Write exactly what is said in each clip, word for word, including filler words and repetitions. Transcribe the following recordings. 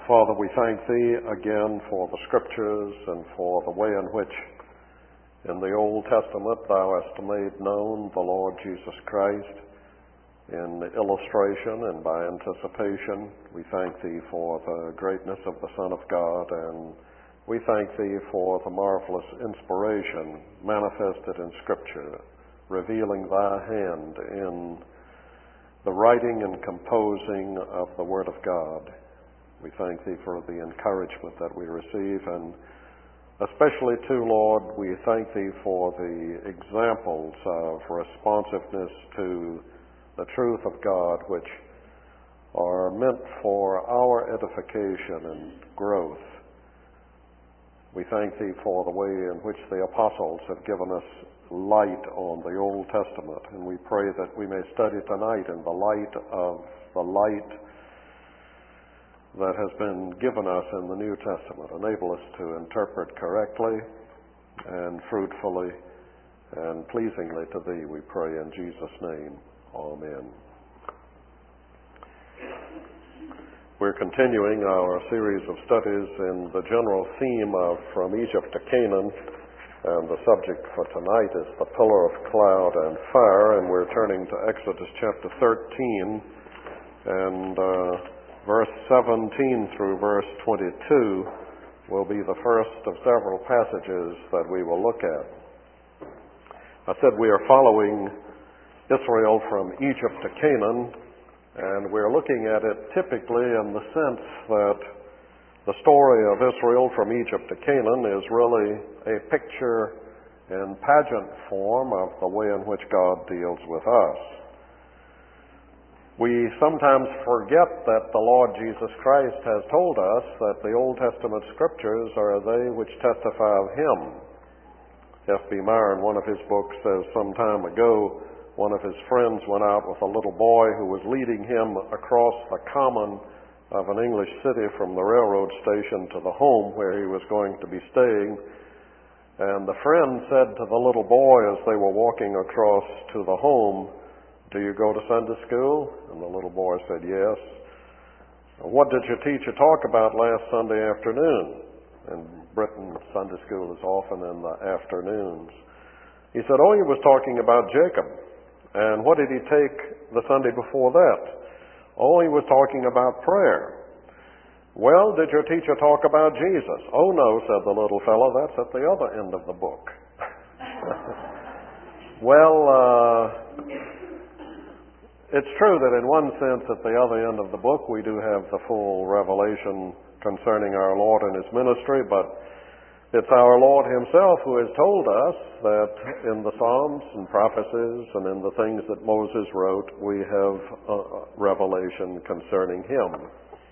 Father, we thank Thee again for the Scriptures and for the way in which in the Old Testament Thou hast made known the Lord Jesus Christ in illustration and by anticipation. We thank Thee for the greatness of the Son of God, and we thank Thee for the marvelous inspiration manifested in Scripture, revealing Thy hand in the writing and composing of the Word of God. We thank Thee for the encouragement that we receive, and especially too, Lord, we thank Thee for the examples of responsiveness to the truth of God, which are meant for our edification and growth. We thank Thee for the way in which the apostles have given us light on the Old Testament, and we pray that we may study tonight in the light of the light that has been given us in the New Testament. Enable us to interpret correctly and fruitfully and pleasingly to Thee, we pray in Jesus' name. Amen. We're continuing our series of studies in the general theme of From Egypt to Canaan, and the subject for tonight is the pillar of cloud and fire, and we're turning to Exodus chapter thirteen, and uh, verse seventeen through verse twenty-two will be the first of several passages that we will look at. I said we are following Israel from Egypt to Canaan, and we're looking at it typically in the sense that the story of Israel from Egypt to Canaan is really a picture in pageant form of the way in which God deals with us. We sometimes forget that the Lord Jesus Christ has told us that the Old Testament Scriptures are they which testify of Him. F B Meyer, in one of his books, says some time ago, one of his friends went out with a little boy who was leading him across the common of an English city from the railroad station to the home where he was going to be staying. And the friend said to the little boy as they were walking across to the home, "Do you go to Sunday school?" And the little boy said, "Yes." "What did your teacher talk about last Sunday afternoon?" In Britain, Sunday school is often in the afternoons. He said, "Oh, he was talking about Jacob." "And what did he take the Sunday before that?" "Oh, he was talking about prayer." "Well, did your teacher talk about Jesus?" "Oh, no," said the little fellow, "that's at the other end of the book." Well, uh, it's true that in one sense at the other end of the book we do have the full revelation concerning our Lord and His ministry, but it's our Lord Himself who has told us that in the Psalms and prophecies and in the things that Moses wrote, we have a revelation concerning Him.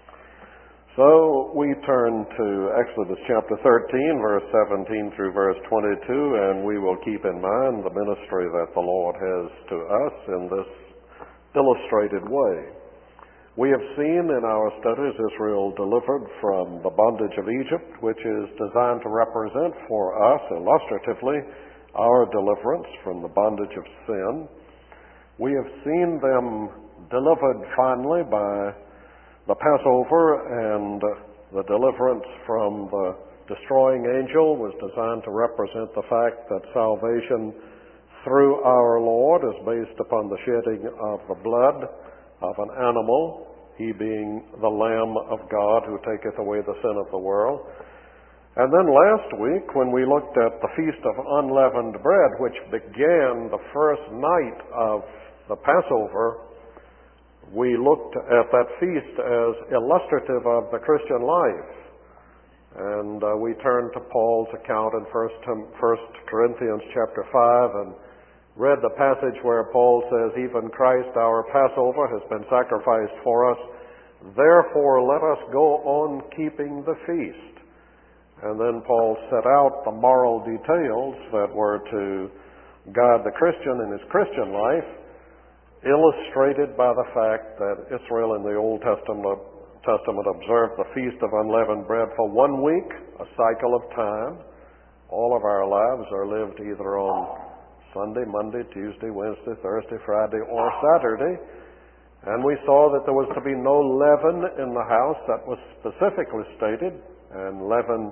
So we turn to Exodus chapter thirteen, verse seventeen through verse twenty-two, and we will keep in mind the ministry that the Lord has to us in this illustrated way. We have seen in our studies Israel delivered from the bondage of Egypt, which is designed to represent for us illustratively our deliverance from the bondage of sin. We have seen them delivered finally by the Passover, and the deliverance from the destroying angel was designed to represent the fact that salvation through our Lord is based upon the shedding of the blood of an animal, He being the Lamb of God who taketh away the sin of the world. And then last week, when we looked at the Feast of Unleavened Bread, which began the first night of the Passover, we looked at that feast as illustrative of the Christian life. And uh, we turned to Paul's account in First Corinthians chapter five and read the passage where Paul says, "Even Christ our Passover has been sacrificed for us. Therefore let us go on keeping the feast." And then Paul set out the moral details that were to guide the Christian in his Christian life, illustrated by the fact that Israel in the Old Testament, Testament observed the Feast of Unleavened Bread for one week, a cycle of time. All of our lives are lived either on Sunday, Monday, Tuesday, Wednesday, Thursday, Friday, or Saturday. And we saw that there was to be no leaven in the house. That was specifically stated. And leaven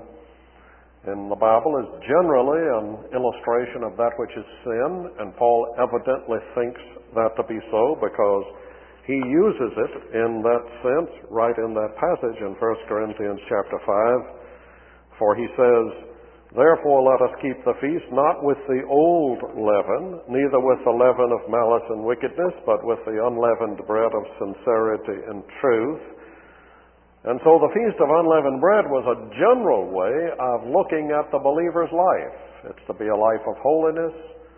in the Bible is generally an illustration of that which is sin. And Paul evidently thinks that to be so because he uses it in that sense right in that passage in First Corinthians chapter five. For he says, "Therefore let us keep the feast not with the old leaven, neither with the leaven of malice and wickedness, but with the unleavened bread of sincerity and truth." And so the Feast of Unleavened Bread was a general way of looking at the believer's life. It's to be a life of holiness,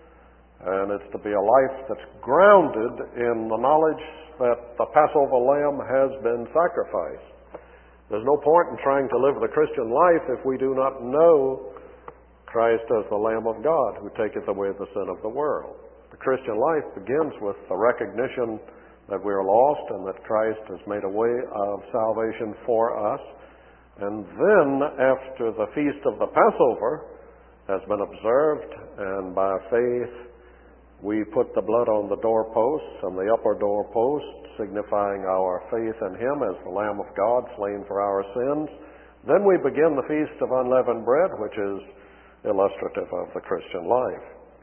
and it's to be a life that's grounded in the knowledge that the Passover lamb has been sacrificed. There's no point in trying to live the Christian life if we do not know Christ as the Lamb of God who taketh away the sin of the world. The Christian life begins with the recognition that we are lost and that Christ has made a way of salvation for us. And then, after the feast of the Passover has been observed, and by faith we put the blood on the doorposts and the upper doorpost, signifying our faith in Him as the Lamb of God slain for our sins, then we begin the Feast of Unleavened Bread, which is illustrative of the Christian life.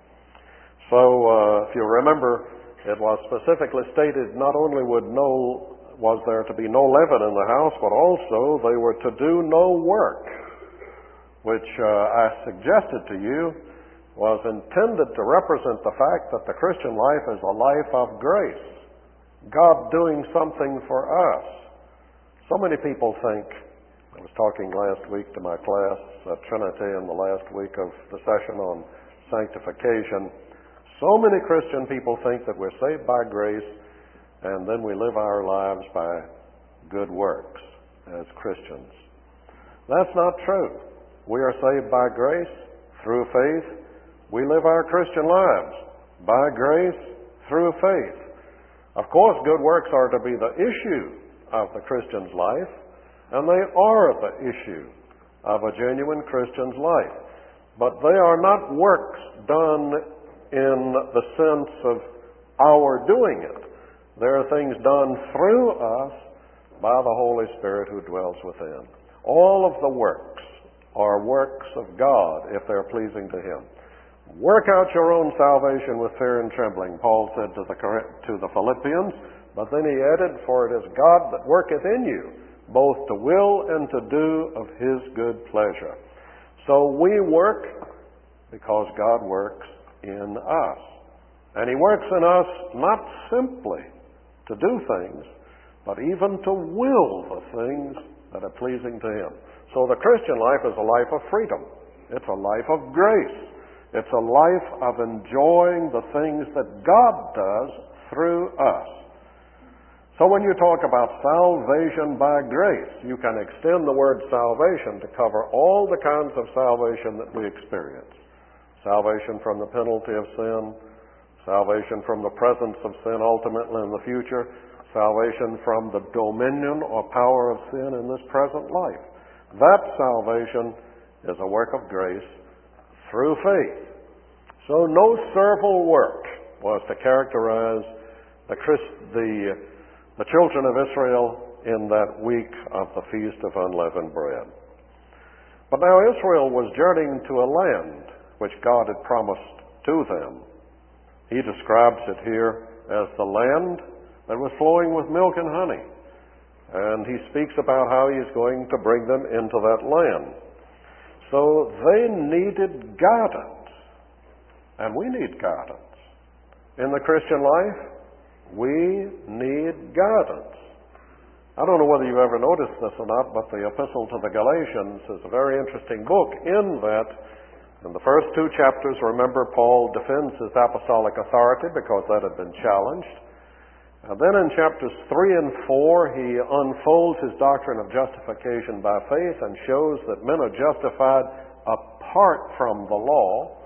So, uh, if you remember, it was specifically stated not only would no, was there to be no leaven in the house, but also they were to do no work, which uh, I suggested to you was intended to represent the fact that the Christian life is a life of grace. God doing something for us. So many people think, I was talking last week to my class at Trinity in the last week of the session on sanctification. So many Christian people think that we're saved by grace and then we live our lives by good works as Christians. That's not true. We are saved by grace through faith. We live our Christian lives by grace through faith. Of course, good works are to be the issue of the Christian's life, and they are the issue of a genuine Christian's life. But they are not works done in the sense of our doing it. They are things done through us by the Holy Spirit who dwells within. All of the works are works of God if they're pleasing to Him. Work out your own salvation with fear and trembling, Paul said to the, to the Philippians, but then he added, for it is God that worketh in you, both to will and to do of His good pleasure. So we work because God works in us. And He works in us not simply to do things, but even to will the things that are pleasing to Him. So the Christian life is a life of freedom. It's a life of grace. It's a life of enjoying the things that God does through us. So when you talk about salvation by grace, you can extend the word salvation to cover all the kinds of salvation that we experience. Salvation from the penalty of sin, salvation from the presence of sin ultimately in the future, salvation from the dominion or power of sin in this present life. That salvation is a work of grace through faith. So no servile work was to characterize the, Christ, the, the children of Israel in that week of the Feast of Unleavened Bread. But now Israel was journeying to a land which God had promised to them. He describes it here as the land that was flowing with milk and honey. And he speaks about how He is going to bring them into that land. So they needed guidance. And we need guidance. In the Christian life, we need guidance. I don't know whether you ever noticed this or not, but the Epistle to the Galatians is a very interesting book in that in the first two chapters, remember, Paul defends his apostolic authority because that had been challenged. And then in chapters three and four, he unfolds his doctrine of justification by faith and shows that men are justified apart from the law.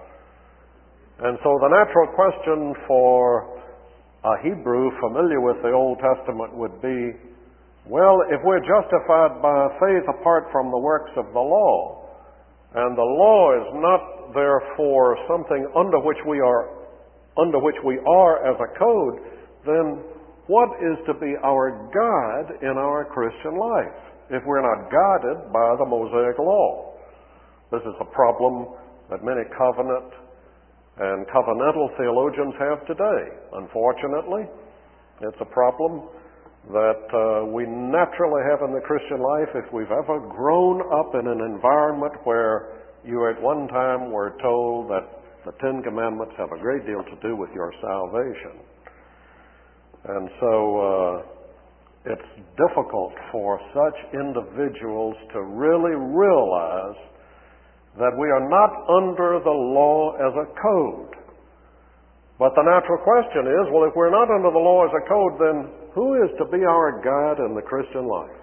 And so the natural question for a Hebrew familiar with the Old Testament would be, well, if we're justified by faith apart from the works of the law, and the law is not therefore something under which we are under which we are as a code, then what is to be our guide in our Christian life if we're not guided by the Mosaic Law? This is a problem that many covenant and covenantal theologians have today. Unfortunately, it's a problem that uh, we naturally have in the Christian life if we've ever grown up in an environment where you at one time were told that the Ten Commandments have a great deal to do with your salvation. And so uh, it's difficult for such individuals to really realize that we are not under the law as a code. But the natural question is, well, if we're not under the law as a code, then who is to be our guide in the Christian life?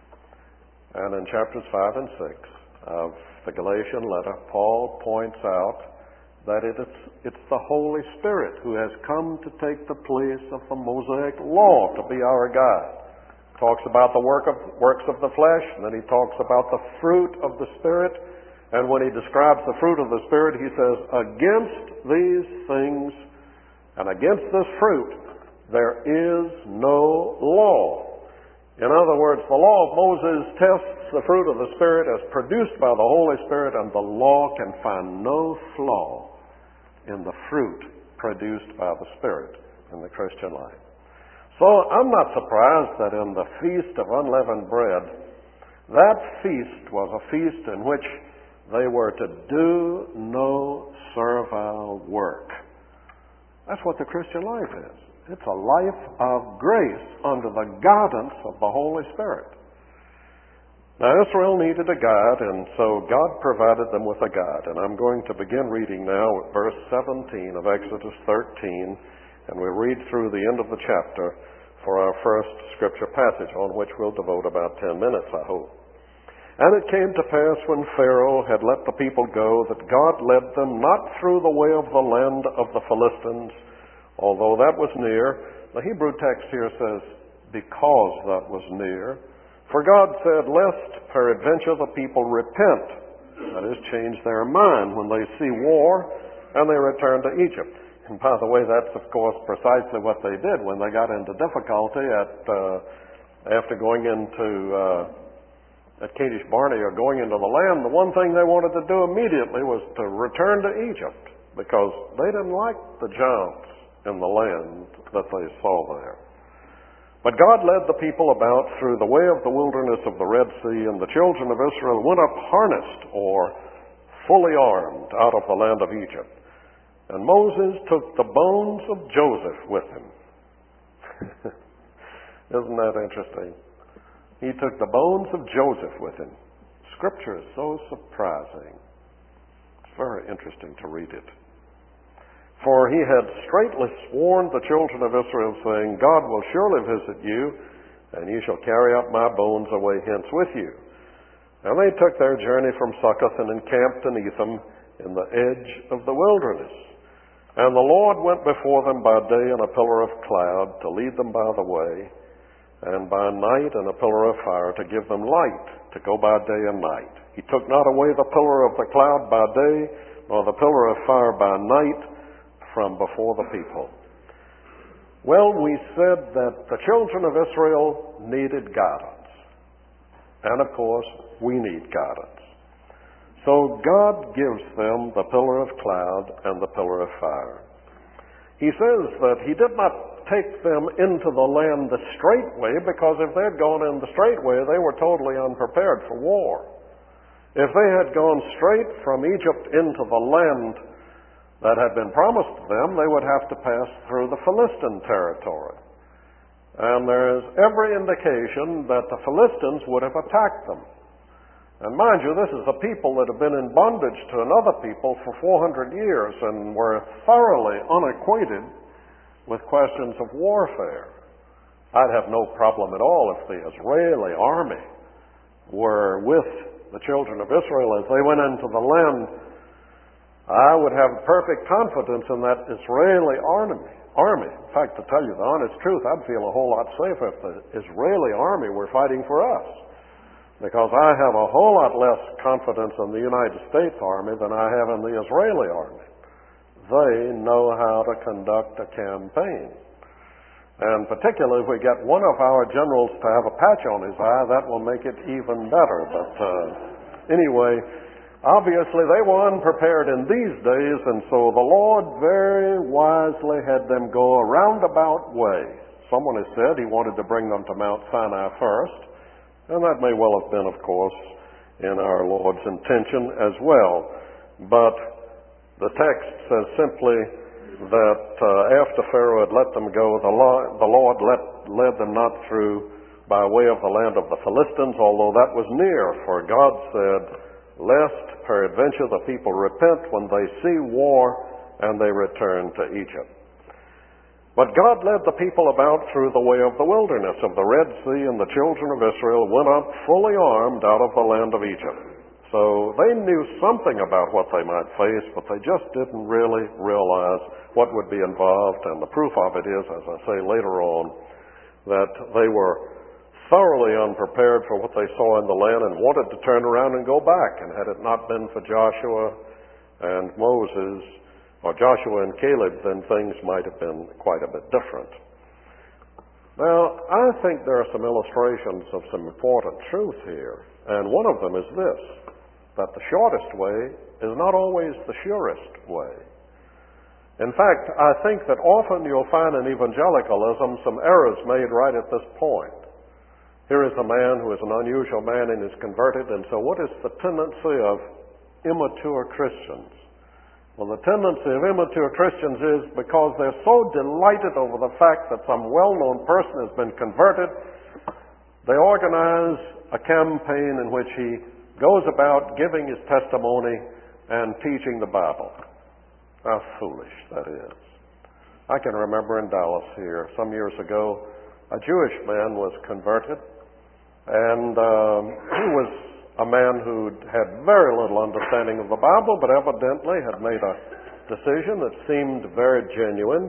And in chapters five and six of the Galatian letter, Paul points out that it is, it's the Holy Spirit who has come to take the place of the Mosaic Law to be our guide. Talks about the work of, works of the flesh, and then he talks about the fruit of the Spirit. And when he describes the fruit of the Spirit, he says, against these things and against this fruit, there is no law. In other words, the law of Moses tests the fruit of the Spirit as produced by the Holy Spirit, and the law can find no flaw in the fruit produced by the Spirit in the Christian life. So I'm not surprised that in the Feast of Unleavened Bread, that feast was a feast in which they were to do no servile work. That's what the Christian life is. It's a life of grace under the guidance of the Holy Spirit. Now, Israel needed a guide, and so God provided them with a guide. And I'm going to begin reading now at verse seventeen of Exodus thirteen, and we'll read through the end of the chapter for our first scripture passage, on which we'll devote about ten minutes, I hope. And it came to pass when Pharaoh had let the people go that God led them not through the way of the land of the Philistines, although that was near. The Hebrew text here says, because that was near. For God said, lest peradventure the people repent, that is, change their mind when they see war, and they return to Egypt. And by the way, that's of course precisely what they did when they got into difficulty at uh, after going into uh, at Kadesh Barnea or going into the land. The one thing they wanted to do immediately was to return to Egypt, because they didn't like the giants in the land that they saw there. But God led the people about through the way of the wilderness of the Red Sea, and the children of Israel went up harnessed or fully armed out of the land of Egypt. And Moses took the bones of Joseph with him. Isn't that interesting? He took the bones of Joseph with him. Scripture is so surprising. It's very interesting to read it. For he had straitly sworn the children of Israel, saying, God will surely visit you, and ye shall carry up my bones away hence with you. And they took their journey from Succoth and encamped in Etham in the edge of the wilderness. And the Lord went before them by day in a pillar of cloud to lead them by the way, and by night in a pillar of fire to give them light to go by day and night. He took not away the pillar of the cloud by day, nor the pillar of fire by night from before the people. Well, we said that the children of Israel needed guidance. And of course, we need guidance. So God gives them the pillar of cloud and the pillar of fire. He says that he did not take them into the land the straight way, because if they had gone in the straight way, they were totally unprepared for war. If they had gone straight from Egypt into the land that had been promised to them, they would have to pass through the Philistine territory. And there is every indication that the Philistines would have attacked them. And mind you, this is a people that have been in bondage to another people for four hundred years and were thoroughly unacquainted with questions of warfare. I'd have no problem at all if the Israeli army were with the children of Israel as they went into the land. I would have perfect confidence in that Israeli army. army. In fact, to tell you the honest truth, I'd feel a whole lot safer if the Israeli army were fighting for us, because I have a whole lot less confidence in the United States Army than I have in the Israeli army. They know how to conduct a campaign. And particularly if we get one of our generals to have a patch on his eye, that will make it even better. But uh, anyway, obviously they were unprepared in these days, and so the Lord very wisely had them go a roundabout way. Someone has said he wanted to bring them to Mount Sinai first, and that may well have been, of course, in our Lord's intention as well. But the text says simply that uh, after Pharaoh had let them go, the Lord, the Lord let, led them not through by way of the land of the Philistines, although that was near, for God said, lest peradventure the people repent when they see war and they return to Egypt. But God led the people about through the way of the wilderness of the Red Sea, and the children of Israel went up fully armed out of the land of Egypt. So they knew something about what they might face, but they just didn't really realize what would be involved. And the proof of it is, as I say later on, that they were thoroughly unprepared for what they saw in the land and wanted to turn around and go back. And had it not been for Joshua and Moses, or Joshua and Caleb, then things might have been quite a bit different. Now, I think there are some illustrations of some important truth here. And one of them is this, that the shortest way is not always the surest way. In fact, I think that often you'll find in evangelicalism some errors made right at this point. Here is a man who is an unusual man and is converted, and so what is the tendency of immature Christians? Well, the tendency of immature Christians is because they're so delighted over the fact that some well-known person has been converted, they organize a campaign in which he goes about giving his testimony and teaching the Bible. How foolish that is. I can remember in Dallas here, some years ago, a Jewish man was converted, and um, he was a man who had very little understanding of the Bible, but evidently had made a decision that seemed very genuine.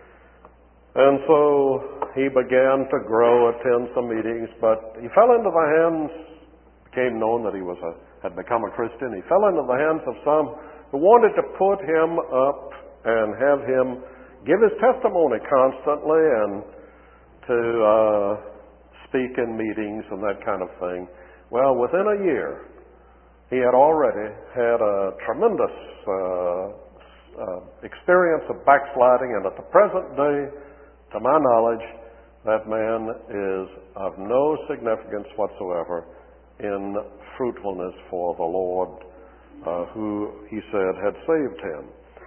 And so he began to grow, attend some meetings, but he fell into the hands, became known that he was a, had become a Christian. He fell into the hands of some who wanted to put him up and have him give his testimony constantly and to uh, speak in meetings and that kind of thing. Well, within a year, he had already had a tremendous uh, uh, experience of backsliding, and at the present day, to my knowledge, that man is of no significance whatsoever in fruitfulness for the Lord, uh, who he said had saved him.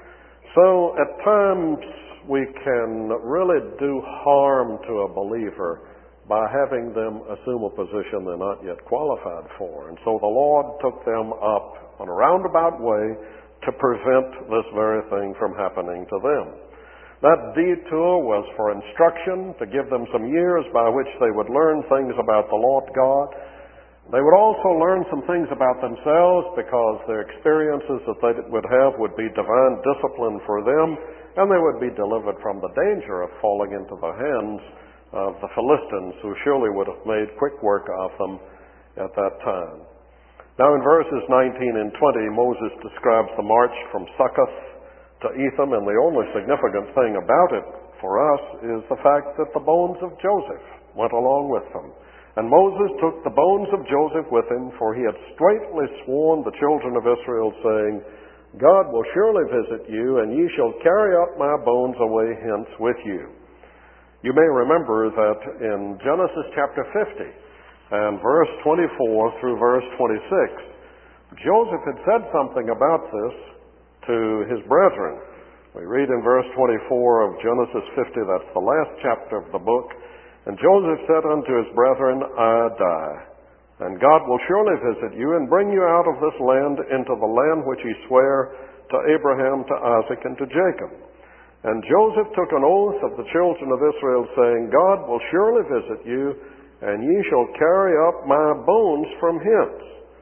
So at times we can really do harm to a believer by having them assume a position they're not yet qualified for. And so the Lord took them up on a roundabout way to prevent this very thing from happening to them. That detour was for instruction, to give them some years by which they would learn things about the Lord God. They would also learn some things about themselves, because their experiences that they would have would be divine discipline for them, and they would be delivered from the danger of falling into the hands of the Philistines, who surely would have made quick work of them at that time. Now in verses nineteen and twenty, Moses describes the march from Succoth to Etham, and the only significant thing about it for us is the fact that the bones of Joseph went along with them. And Moses took the bones of Joseph with him, for he had straitly sworn the children of Israel, saying, God will surely visit you, and ye shall carry up my bones away hence with you. You may remember that in Genesis chapter fifty and verse twenty-four through verse twenty-six, Joseph had said something about this to his brethren. We read in verse twenty-four of Genesis fifty, that's the last chapter of the book, and Joseph said unto his brethren, I die, and God will surely visit you and bring you out of this land into the land which he sware to Abraham, to Isaac, and to Jacob. And Joseph took an oath of the children of Israel, saying, God will surely visit you, and ye shall carry up my bones from hence.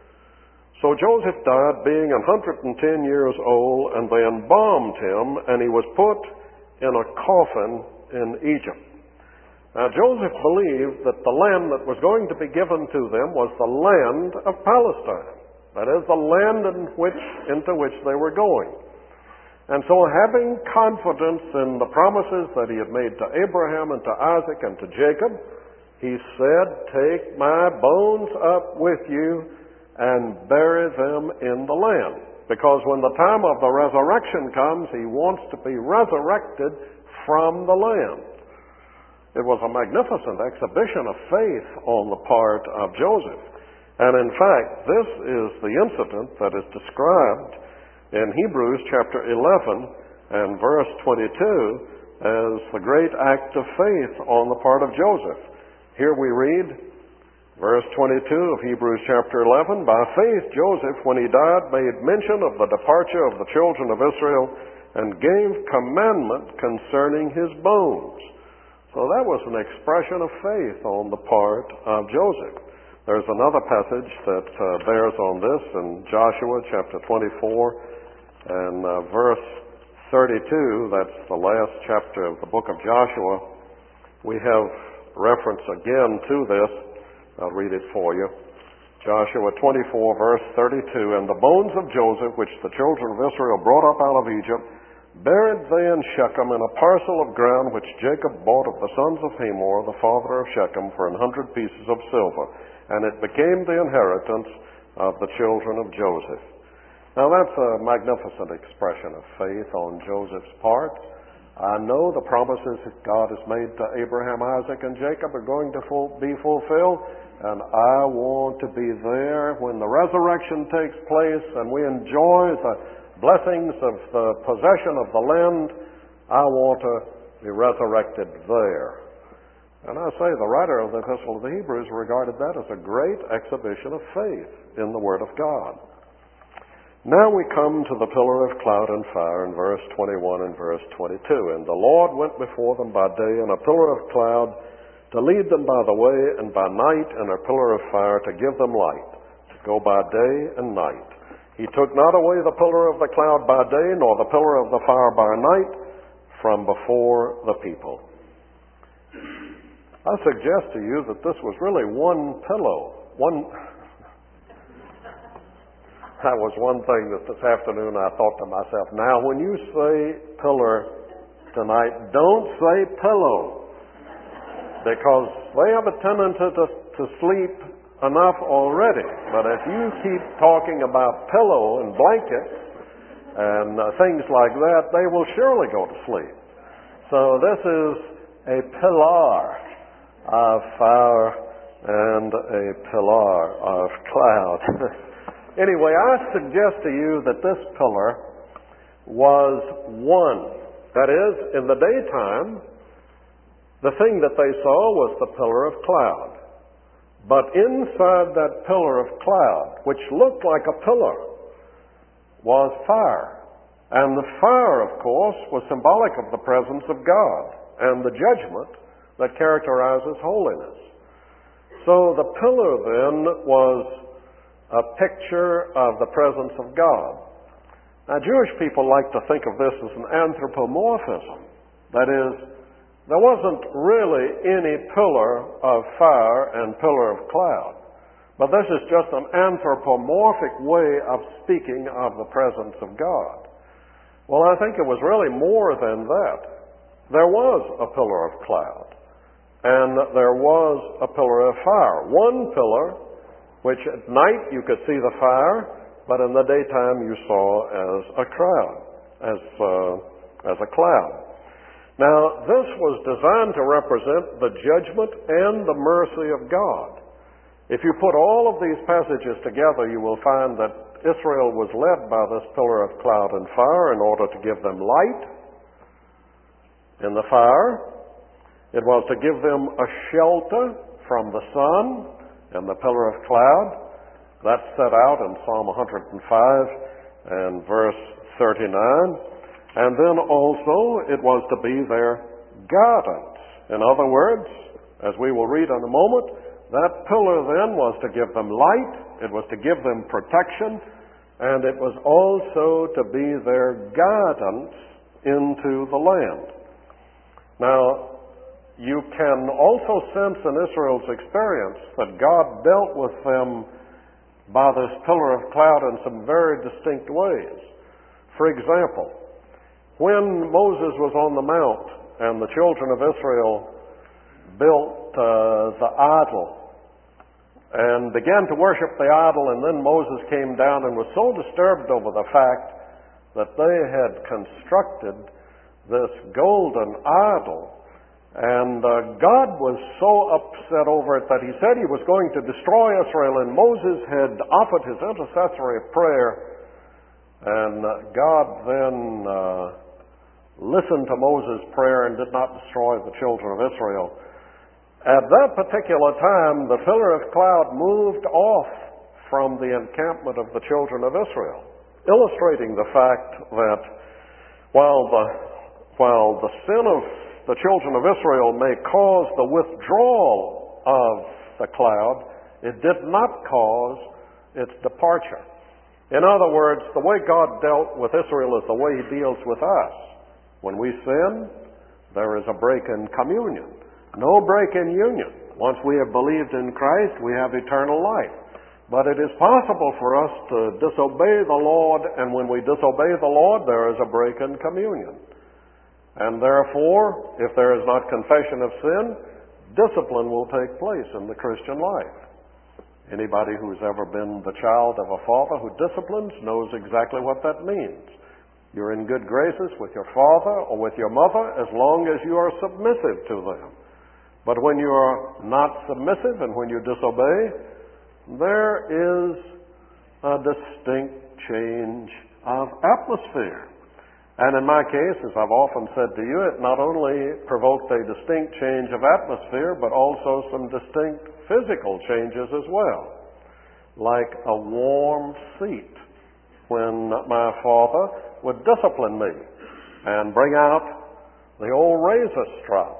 So Joseph died, being an hundred and ten years old, and they embalmed him, and he was put in a coffin in Egypt. Now Joseph believed that the land that was going to be given to them was the land of Palestine. That is, the land in which, into which they were going. And so having confidence in the promises that he had made to Abraham and to Isaac and to Jacob, he said, "Take my bones up with you and bury them in the land." Because when the time of the resurrection comes, he wants to be resurrected from the land. It was a magnificent exhibition of faith on the part of Joseph. And in fact, this is the incident that is described in Hebrews chapter eleven and verse twenty-two as the great act of faith on the part of Joseph. Here we read, verse twenty-two of Hebrews chapter eleven, "By faith Joseph, when he died, made mention of the departure of the children of Israel and gave commandment concerning his bones." So that was an expression of faith on the part of Joseph. There's another passage that uh, bears on this in Joshua chapter twenty-four and uh, verse thirty-two. That's the last chapter of the book of Joshua. We have reference again to this. I'll read it for you. Joshua twenty-four, verse thirty-two, "And the bones of Joseph, which the children of Israel brought up out of Egypt, buried they in Shechem in a parcel of ground which Jacob bought of the sons of Hamor, the father of Shechem, for an hundred pieces of silver. And it became the inheritance of the children of Joseph." Now that's a magnificent expression of faith on Joseph's part. I know the promises that God has made to Abraham, Isaac, and Jacob are going to full, be fulfilled, and I want to be there when the resurrection takes place and we enjoy the blessings of the possession of the land. I want to be resurrected there. And I say the writer of the Epistle of the Hebrews regarded that as a great exhibition of faith in the Word of God. Now we come to the pillar of cloud and fire in verse twenty-one and verse twenty-two. "And the Lord went before them by day in a pillar of cloud to lead them by the way, and by night in a pillar of fire to give them light, to go by day and night. He took not away the pillar of the cloud by day, nor the pillar of the fire by night from before the people." I suggest to you that this was really one pillow, one... That was one thing that this afternoon I thought to myself, now when you say pillar tonight, don't say pillow, because they have a tendency to, to sleep enough already. But if you keep talking about pillow and blankets and uh, things like that, they will surely go to sleep. So this is a pillar of fire and a pillar of cloud. Anyway, I suggest to you that this pillar was one. That is, in the daytime, the thing that they saw was the pillar of cloud. But inside that pillar of cloud, which looked like a pillar, was fire. And the fire, of course, was symbolic of the presence of God and the judgment that characterizes holiness. So the pillar then was a picture of the presence of God. Now, Jewish people like to think of this as an anthropomorphism. That is, there wasn't really any pillar of fire and pillar of cloud. But this is just an anthropomorphic way of speaking of the presence of God. Well, I think it was really more than that. There was a pillar of cloud, and there was a pillar of fire. One pillar which at night you could see the fire, but in the daytime you saw as a crowd, as uh, as a cloud. Now, this was designed to represent the judgment and the mercy of God. If you put all of these passages together, you will find that Israel was led by this pillar of cloud and fire in order to give them light in the fire. It was to give them a shelter from the sun. And the pillar of cloud, that's set out in Psalm one hundred five and verse thirty-nine. And then also it was to be their guidance. In other words, as we will read in a moment, that pillar then was to give them light, it was to give them protection, and it was also to be their guidance into the land. Now, you can also sense in Israel's experience that God dealt with them by this pillar of cloud in some very distinct ways. For example, When Moses was on the mount and the children of Israel built uh, the idol and began to worship the idol, and then Moses came down and was so disturbed over the fact that they had constructed this golden idol, and uh, God was so upset over it that he said he was going to destroy Israel, and Moses had offered his intercessory prayer, and uh, God then uh, listened to Moses' prayer and did not destroy the children of Israel. At that particular time, the pillar of cloud moved off from the encampment of the children of Israel, illustrating the fact that while the, while the sin of the children of Israel may cause the withdrawal of the cloud, it did not cause its departure. In other words, the way God dealt with Israel is the way he deals with us. When we sin, there is a break in communion. No break in union. Once we have believed in Christ, we have eternal life. But it is possible for us to disobey the Lord, and when we disobey the Lord, there is a break in communion. And therefore, if there is not confession of sin, discipline will take place in the Christian life. Anybody who's ever been the child of a father who disciplines knows exactly what that means. You're in good graces with your father or with your mother as long as you are submissive to them. But when you are not submissive and when you disobey, there is a distinct change of atmosphere. And in my case, as I've often said to you, it not only provoked a distinct change of atmosphere, but also some distinct physical changes as well. Like a warm seat when my father would discipline me and bring out the old razor strop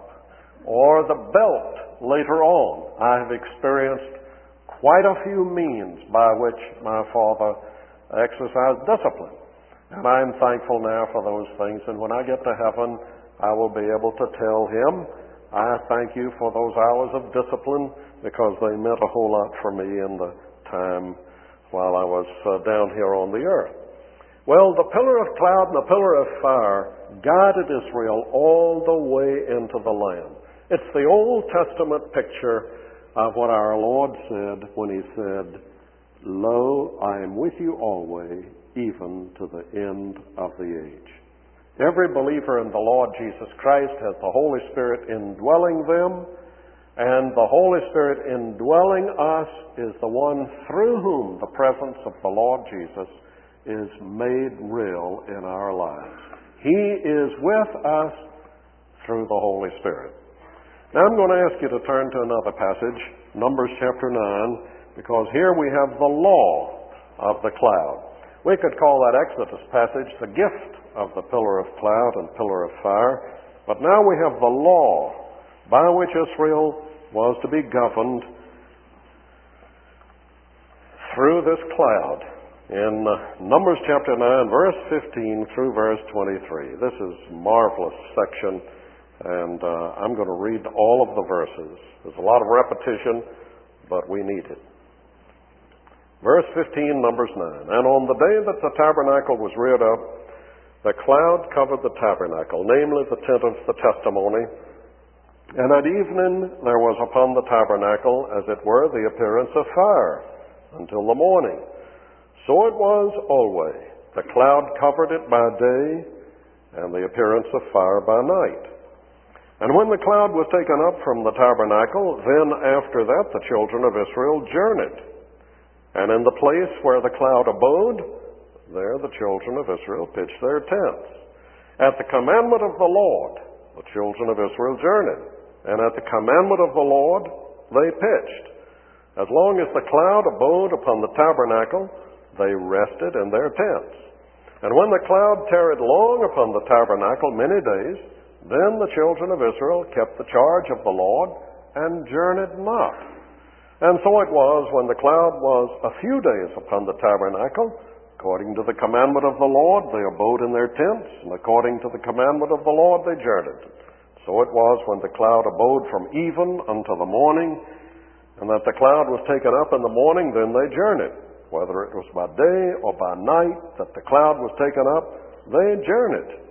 or the belt later on. I have experienced quite a few means by which my father exercised discipline. And I'm thankful now for those things. And when I get to heaven, I will be able to tell him, I thank you for those hours of discipline because they meant a whole lot for me in the time while I was uh, down here on the earth. Well, the pillar of cloud and the pillar of fire guided Israel all the way into the land. It's the Old Testament picture of what our Lord said when he said, Lo, I am with you always, even to the end of the age. Every believer in the Lord Jesus Christ has the Holy Spirit indwelling them, and the Holy Spirit indwelling us is the one through whom the presence of the Lord Jesus is made real in our lives. He is with us through the Holy Spirit. Now I'm going to ask you to turn to another passage, Numbers chapter nine, because here we have the law of the cloud. We could call that Exodus passage the gift of the pillar of cloud and pillar of fire, but now we have the law by which Israel was to be governed through this cloud in Numbers chapter nine, verse fifteen through verse twenty-three. This is a marvelous section, and uh, I'm going to read all of the verses. There's a lot of repetition, but we need it. Verse fifteen, Numbers nine. And on the day that the tabernacle was reared up, the cloud covered the tabernacle, namely the tent of the testimony. And at evening there was upon the tabernacle, as it were, the appearance of fire, until the morning. So it was always. The cloud covered it by day, and the appearance of fire by night. And when the cloud was taken up from the tabernacle, then after that the children of Israel journeyed. And in the place where the cloud abode, there the children of Israel pitched their tents. At the commandment of the Lord, the children of Israel journeyed. And at the commandment of the Lord, they pitched. As long as the cloud abode upon the tabernacle, they rested in their tents. And when the cloud tarried long upon the tabernacle many days, then the children of Israel kept the charge of the Lord and journeyed not. And so it was when the cloud was a few days upon the tabernacle, according to the commandment of the Lord, they abode in their tents, and according to the commandment of the Lord, they journeyed. So it was when the cloud abode from even unto the morning, and that the cloud was taken up in the morning, then they journeyed. Whether it was by day or by night that the cloud was taken up, they journeyed.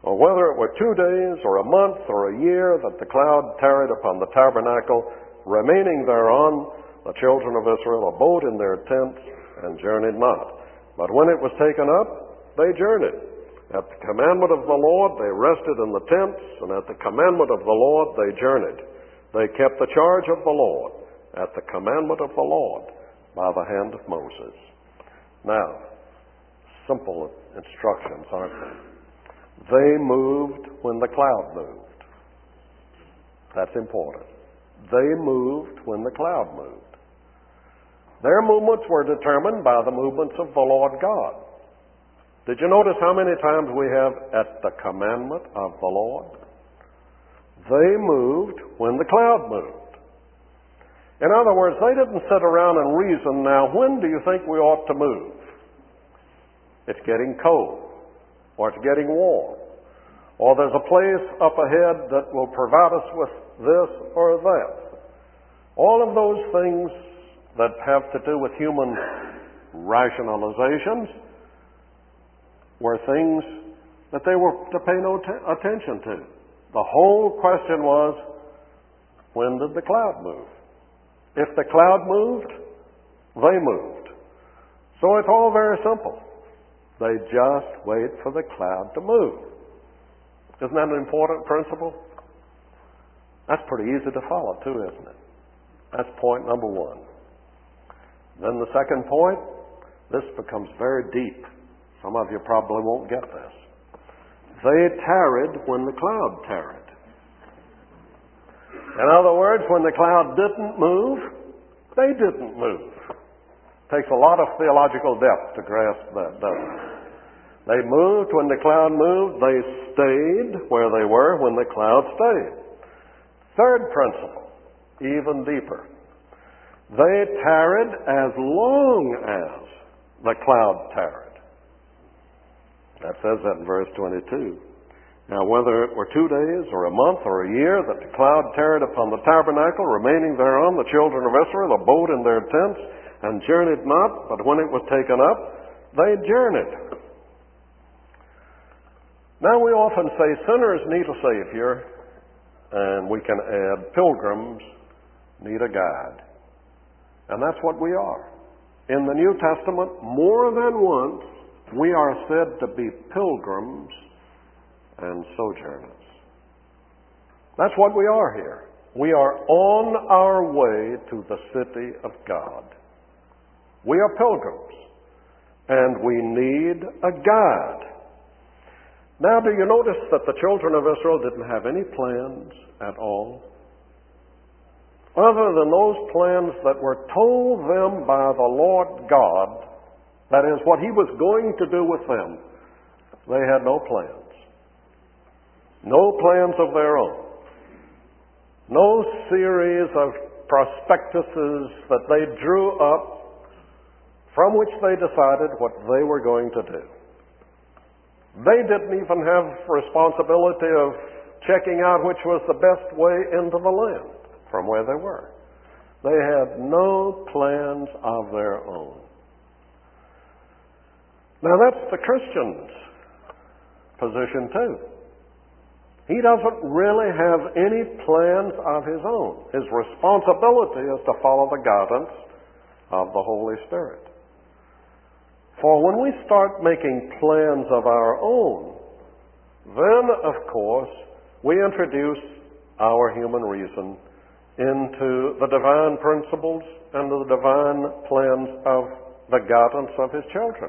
or whether it were two days or a month or a year that the cloud tarried upon the tabernacle, remaining thereon, the children of Israel abode in their tents and journeyed not. But when it was taken up, they journeyed. At the commandment of the Lord, they rested in the tents, and at the commandment of the Lord, they journeyed. They kept the charge of the Lord at the commandment of the Lord by the hand of Moses. Now, simple instructions, aren't they? They moved when the cloud moved. That's important. They moved when the cloud moved. Their movements were determined by the movements of the Lord God. Did you notice how many times we have at the commandment of the Lord? They moved when the cloud moved. In other words, they didn't sit around and reason, now when do you think we ought to move? It's getting cold, or it's getting warm, or there's a place up ahead that will provide us with this or that. All of those things that have to do with human rationalizations were things that they were to pay no t- attention to. The whole question was, when did the cloud move? If the cloud moved, they moved. So it's all very simple. They just wait for the cloud to move. Isn't that an important principle? That's pretty easy to follow too, isn't it? That's point number one. Then the second point, this becomes very deep. Some of you probably won't get this. They tarried when the cloud tarried. In other words, when the cloud didn't move, they didn't move. It takes a lot of theological depth to grasp that, doesn't it? They moved when the cloud moved. They stayed where they were when the cloud stayed. Third principle, even deeper. They tarried as long as the cloud tarried. That says that in verse twenty-two. Now, whether it were two days or a month or a year that the cloud tarried upon the tabernacle, remaining thereon, the children of Israel abode in their tents and journeyed not, but when it was taken up, they journeyed. Now, we often say sinners need a Savior, and we can add pilgrims need a guide. And that's what we are. In the New Testament, more than once, we are said to be pilgrims and sojourners. That's what we are here. We are on our way to the city of God. We are pilgrims, and we need a guide. Now, do you notice that the children of Israel didn't have any plans at all? Other than those plans that were told them by the Lord God, that is, what He was going to do with them, they had no plans. No plans of their own. No series of prospectuses that they drew up from which they decided what they were going to do. They didn't even have responsibility of checking out which was the best way into the land from where they were. They had no plans of their own. Now that's the Christian's position too. He doesn't really have any plans of his own. His responsibility is to follow the guidance of the Holy Spirit. For when we start making plans of our own, then, of course, we introduce our human reason into the divine principles and the divine plans of the guidance of His children.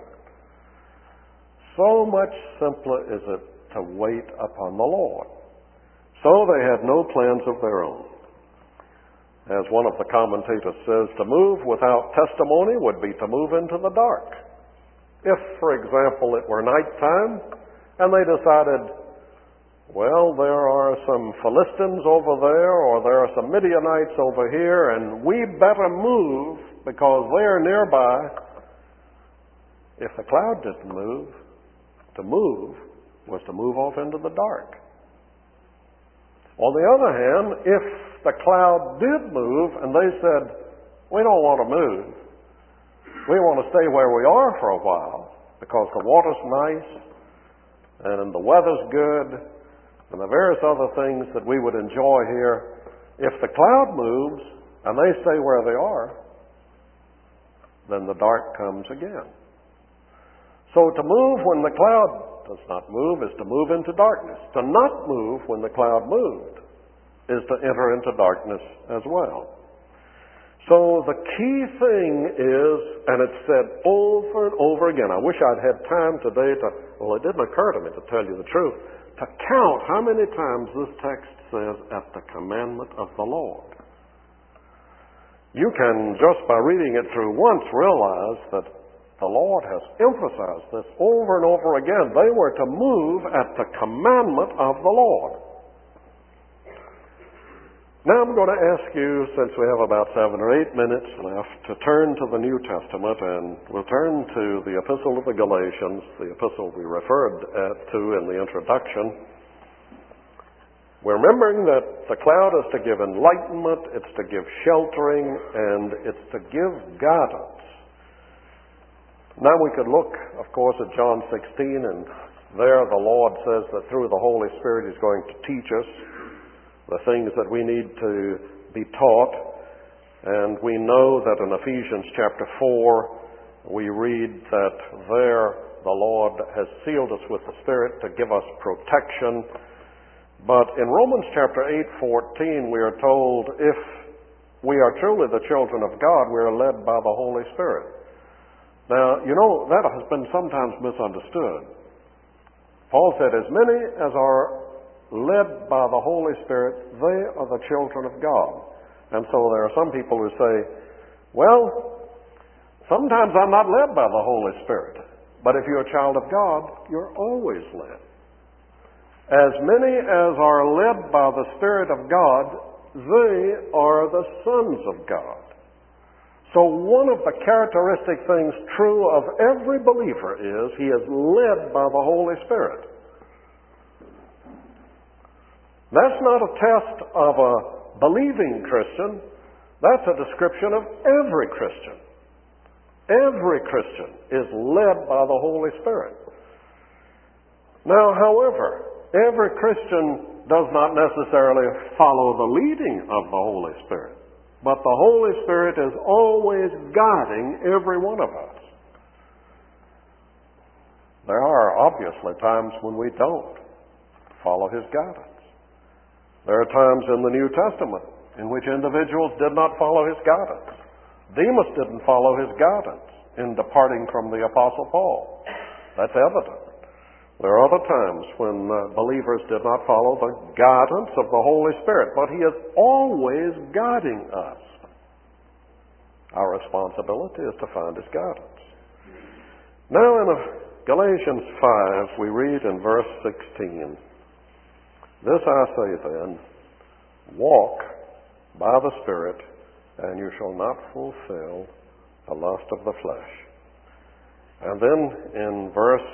So much simpler is it to wait upon the Lord. So they had no plans of their own. As one of the commentators says, to move without testimony would be to move into the dark. If, for example, it were nighttime and they decided, well, there are some Philistines over there or there are some Midianites over here and we better move because they are nearby. If the cloud didn't move, to move was to move off into the dark. On the other hand, if the cloud did move and they said, we don't want to move, we want to stay where we are for a while because the water's nice and the weather's good, and the various other things that we would enjoy here, if the cloud moves and they stay where they are, then the dark comes again. So to move when the cloud does not move is to move into darkness. To not move when the cloud moved is to enter into darkness as well. So the key thing is, and it's said over and over again, I wish I'd had time today to, well, it didn't occur to me, to tell you the truth, to count how many times this text says, at the commandment of the Lord. You can, just by reading it through once, realize that the Lord has emphasized this over and over again. They were to move at the commandment of the Lord. Now I'm going to ask you, since we have about seven or eight minutes left, to turn to the New Testament, and we'll turn to the Epistle of the Galatians, the epistle we referred to in the introduction. We're remembering that the cloud is to give enlightenment, it's to give sheltering, and it's to give guidance. Now we could look, of course, at John sixteen, and there the Lord says that through the Holy Spirit He's going to teach us the things that we need to be taught. And we know that in Ephesians chapter four, we read that there the Lord has sealed us with the Spirit to give us protection. But in Romans chapter eight fourteen, we are told if we are truly the children of God, we are led by the Holy Spirit. Now, you know, that has been sometimes misunderstood. Paul said, as many as are led by the Holy Spirit, they are the children of God. And so there are some people who say, well, sometimes I'm not led by the Holy Spirit. But if you're a child of God, you're always led. As many as are led by the Spirit of God, they are the sons of God. So one of the characteristic things true of every believer is he is led by the Holy Spirit. That's not a test of a believing Christian. That's a description of every Christian. Every Christian is led by the Holy Spirit. Now, however, every Christian does not necessarily follow the leading of the Holy Spirit. But the Holy Spirit is always guiding every one of us. There are obviously times when we don't follow His guidance. There are times in the New Testament in which individuals did not follow His guidance. Demas didn't follow His guidance in departing from the Apostle Paul. That's evident. There are other times when uh, believers did not follow the guidance of the Holy Spirit, but He is always guiding us. Our responsibility is to find His guidance. Now in Galatians five, we read in verse sixteen, this I say then, walk by the Spirit, and you shall not fulfill the lust of the flesh. And then in verse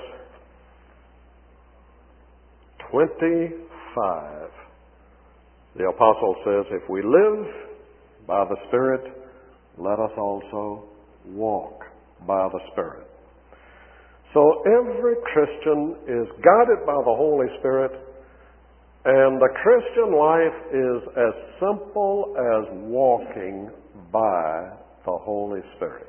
twenty-five, the apostle says, if we live by the Spirit, let us also walk by the Spirit. So every Christian is guided by the Holy Spirit, and the Christian life is as simple as walking by the Holy Spirit.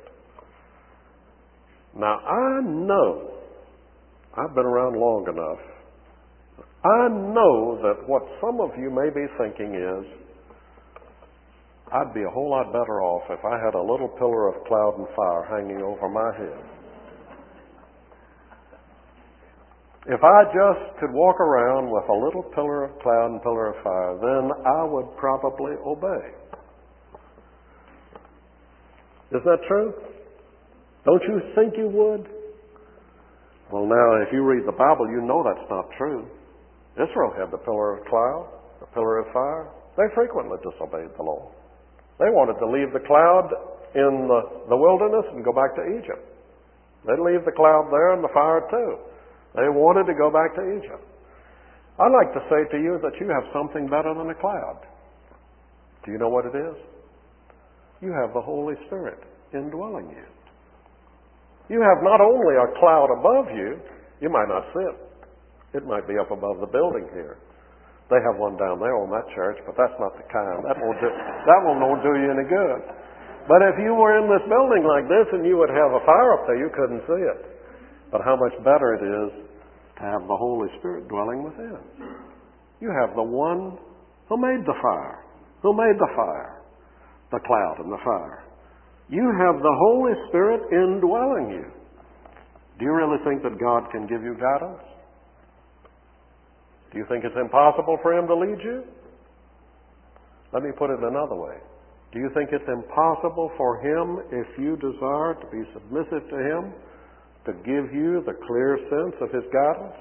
Now I know, I've been around long enough, I know that what some of you may be thinking is, I'd be a whole lot better off if I had a little pillar of cloud and fire hanging over my head. If I just could walk around with a little pillar of cloud and pillar of fire, then I would probably obey. Isn't that true? Don't you think you would? Well, now, if you read the Bible, you know that's not true. Israel had the pillar of cloud, the pillar of fire. They frequently disobeyed the law. They wanted to leave the cloud in the, the wilderness and go back to Egypt. They'd leave the cloud there and the fire too. They wanted to go back to Egypt. I'd like to say to you that you have something better than a cloud. Do you know what it is? You have the Holy Spirit indwelling you. You have not only a cloud above you, you might not see it. It might be up above the building here. They have one down there on that church, but that's not the kind. That won't do, that one won't do you any good. But if you were in this building like this and you would have a fire up there, you couldn't see it. But how much better it is to have the Holy Spirit dwelling within. You have the one who made the fire, who made the fire, the cloud and the fire. You have the Holy Spirit indwelling you. Do you really think that God can give you guidance? Do you think it's impossible for Him to lead you? Let me put it another way. Do you think it's impossible for Him, if you desire to be submissive to Him, to give you the clear sense of His guidance?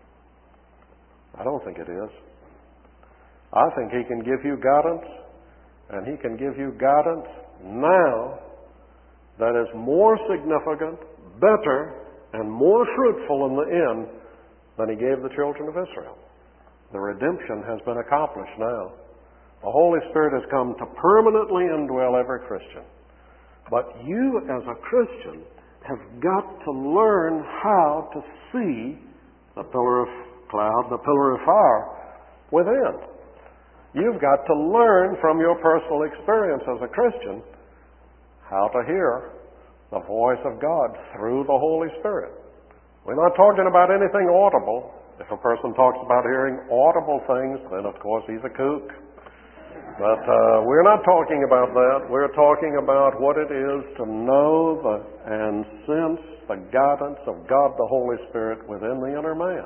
I don't think it is. I think He can give you guidance, and He can give you guidance now that is more significant, better, and more fruitful in the end than He gave the children of Israel. The redemption has been accomplished now. The Holy Spirit has come to permanently indwell every Christian. But you as a Christian have got to learn how to see the pillar of cloud, the pillar of fire within. You've got to learn from your personal experience as a Christian how to hear the voice of God through the Holy Spirit. We're not talking about anything audible. If a person talks about hearing audible things, then of course he's a kook. But uh, we're not talking about that. We're talking about what it is to know the, and sense the guidance of God the Holy Spirit within the inner man.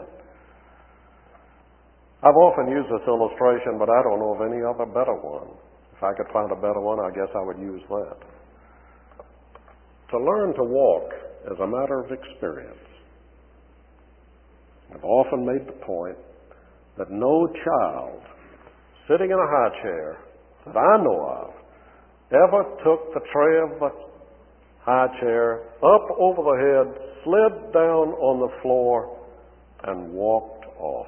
I've often used this illustration, but I don't know of any other better one. If I could find a better one, I guess I would use that. To learn to walk is a matter of experience. I've often made the point that no child sitting in a high chair that I know of ever took the tray of the high chair up over the head, slid down on the floor, and walked off.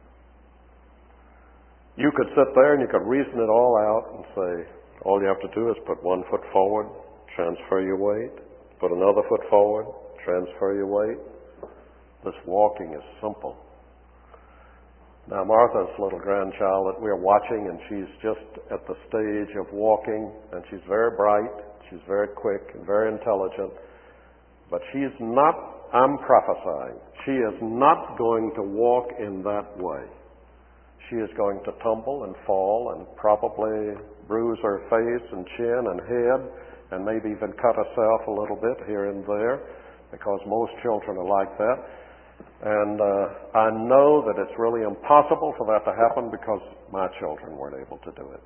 You could sit there and you could reason it all out and say, all you have to do is put one foot forward, transfer your weight, put another foot forward, transfer your weight. This walking is simple. Now, Martha's little grandchild that we're watching, and she's just at the stage of walking, and she's very bright, she's very quick and very intelligent, but she's not, I'm prophesying, she is not going to walk in that way. She is going to tumble and fall and probably bruise her face and chin and head, and maybe even cut herself a little bit here and there, because most children are like that. And uh, I know that it's really impossible for that to happen because my children weren't able to do it.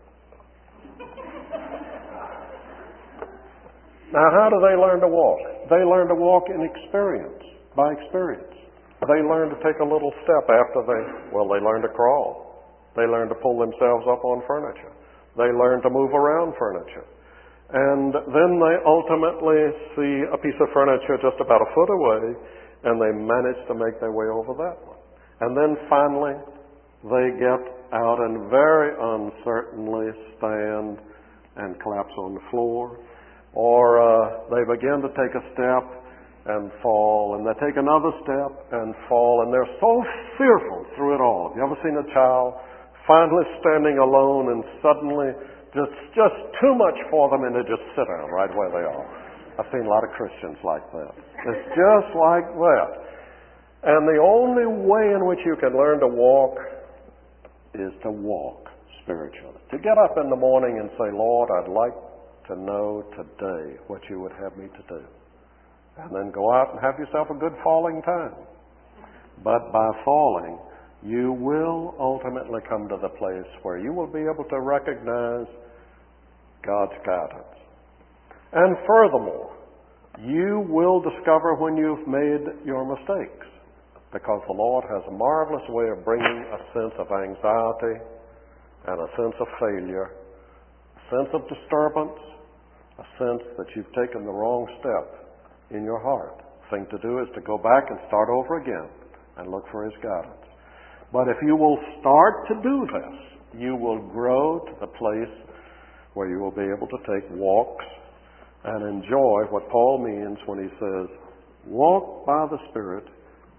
Now, how do they learn to walk? They learn to walk in experience, by experience. They learn to take a little step after they, well, they learn to crawl. They learn to pull themselves up on furniture. They learn to move around furniture. And then they ultimately see a piece of furniture just about a foot away, and they manage to make their way over that one. And then finally, they get out and very uncertainly stand and collapse on the floor. Or uh, they begin to take a step and fall, and they take another step and fall, and they're so fearful through it all. Have you ever seen a child finally standing alone and suddenly just, just too much for them, and they just sit down right where they are? I've seen a lot of Christians like that. It's just like that. And the only way in which you can learn to walk is to walk spiritually. To get up in the morning and say, Lord, I'd like to know today what you would have me to do. And then go out and have yourself a good falling time. But by falling, you will ultimately come to the place where you will be able to recognize God's guidance. And furthermore, you will discover when you've made your mistakes, because the Lord has a marvelous way of bringing a sense of anxiety and a sense of failure, a sense of disturbance, a sense that you've taken the wrong step in your heart. The thing to do is to go back and start over again and look for His guidance. But if you will start to do this, you will grow to the place where you will be able to take walks and enjoy what Paul means when he says, walk by the Spirit,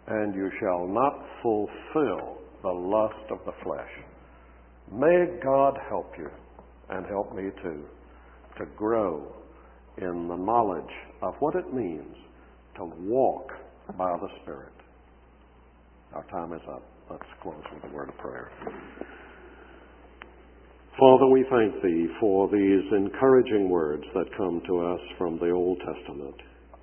and you shall not fulfill the lust of the flesh. May God help you, and help me too, to grow in the knowledge of what it means to walk by the Spirit. Our time is up. Let's close with a word of prayer. Father, we thank Thee for these encouraging words that come to us from the Old Testament.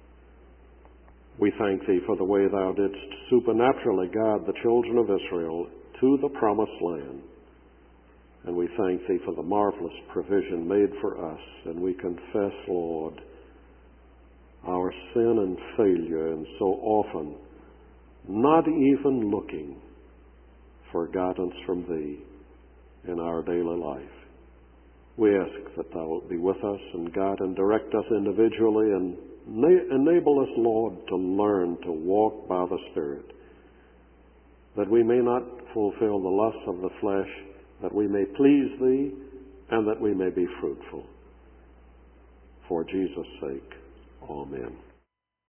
We thank Thee for the way Thou didst supernaturally guide the children of Israel to the promised land. And we thank Thee for the marvelous provision made for us. And we confess, Lord, our sin and failure, and so often not even looking for guidance from Thee in our daily life. We ask that Thou wilt be with us and guide and direct us individually, and na- enable us, Lord, to learn to walk by the Spirit, that we may not fulfill the lusts of the flesh, that we may please Thee, and that we may be fruitful. For Jesus' sake, amen.